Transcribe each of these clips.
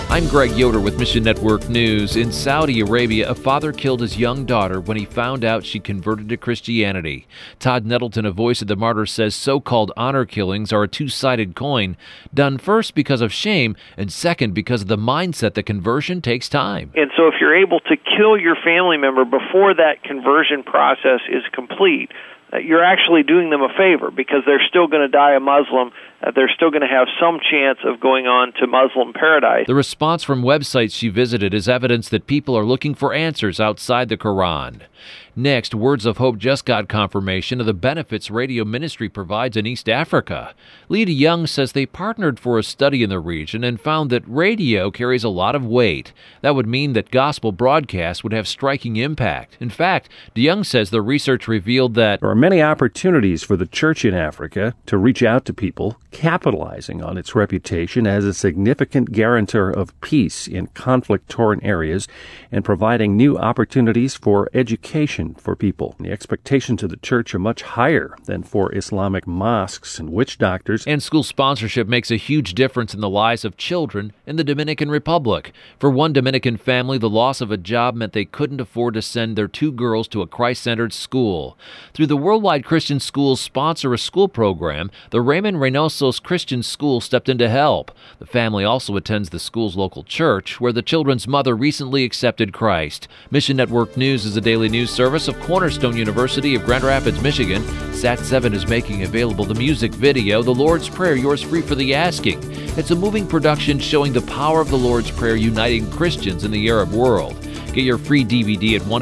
I'm Greg Yoder with Mission Network News. In Saudi Arabia, a father killed his young daughter when he found out she converted to Christianity. Todd Nettleton, a voice of the martyrs, says so-called honor killings are a two-sided coin, done first because of shame and second because of the mindset that conversion takes time. And so if you're able to kill your family member before that conversion process is complete, you're actually doing them a favor because they're still going to die a Muslim. They're still going to have some chance of going on to Muslim paradise. The response from websites she visited is evidence that people are looking for answers outside the Quran. Next, Words of Hope just got confirmation of the benefits radio ministry provides in East Africa. Lita Young says they partnered for a study in the region and found that radio carries a lot of weight. That would mean that gospel broadcasts would have striking impact. In fact, DeYoung says the research revealed that there are many opportunities for the church in Africa to reach out to people, capitalizing on its reputation as a significant guarantor of peace in conflict-torn areas and providing new opportunities for education for people. The expectations of the church are much higher than for Islamic mosques and witch doctors. And school sponsorship makes a huge difference in the lives of children in the Dominican Republic. For one Dominican family, the loss of a job meant they couldn't afford to send their two girls to a Christ-centered school. Through the Worldwide Christian Schools Sponsor a School program, the Raymond Reynoso's Christian School stepped in to help. The family also attends the school's local church, where the children's mother recently accepted Christ. Mission Network News is a daily news service of Cornerstone University of Grand Rapids, Michigan. Sat7 is making available the music video, The Lord's Prayer, Yours Free for the Asking. It's a moving production showing the power of the Lord's Prayer uniting Christians in the Arab world. Get your free DVD at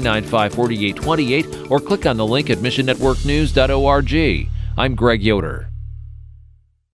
1-800-995-4828 or click on the link at missionnetworknews.org. I'm Greg Yoder.